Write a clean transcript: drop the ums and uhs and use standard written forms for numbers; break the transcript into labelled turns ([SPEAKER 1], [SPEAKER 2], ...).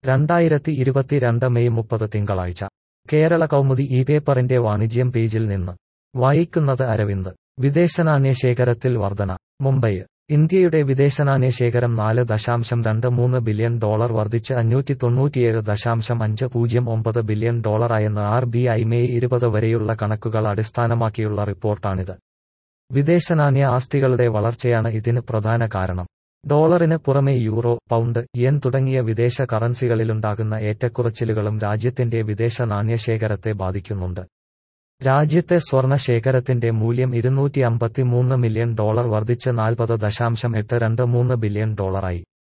[SPEAKER 1] 2022 May 30 തിങ്കളാഴ്ച കേരള കൗമുദി ഈ പേപ്പറിന്റെ വാണിജ്യം പേജിൽ നിന്ന് വായിക്കുന്നത് അരവിന്ദ്. വിദേശനാണ്യശേഖരത്തിൽ വർധന. മുംബൈ. ഇന്ത്യയുടെ വിദേശനാണ്യശേഖരം $4.23 ബില്യൺ വർദ്ധിച്ച് $597.50 ബില്യൺ ആയെന്ന് RBI മെയ് 20 വരെയുള്ള കണക്കുകൾ അടിസ്ഥാനമാക്കിയുള്ള റിപ്പോർട്ടാണിത്. വിദേശനാണ്യ ആസ്തികളുടെ വളർച്ചയാണ് ഇതിന് പ്രധാന കാരണം. ഡോളറിന് പുറമെ യൂറോ, പൗണ്ട്, യെൻ തുടങ്ങിയ വിദേശ കറൻസികളിലുണ്ടാകുന്ന ഏറ്റക്കുറച്ചിലുകളും രാജ്യത്തിന്റെ വിദേശ നാണ്യശേഖരത്തെ ബാധിക്കുന്നുണ്ട്. രാജ്യത്തെ സ്വർണ്ണ ശേഖരത്തിന്റെ മൂല്യം $253 മില്യൺ വർദ്ധിച്ച് $40.823 ബില്യൺ ആയി.